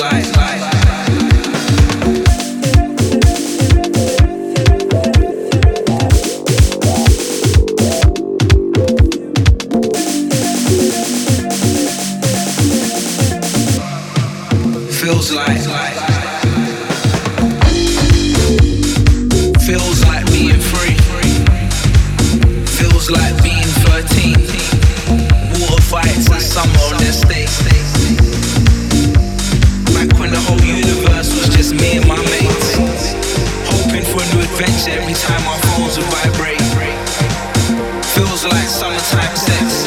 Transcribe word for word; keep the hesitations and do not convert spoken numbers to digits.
Feels like, feels like being free. Feels like being thirteen. Water fights and some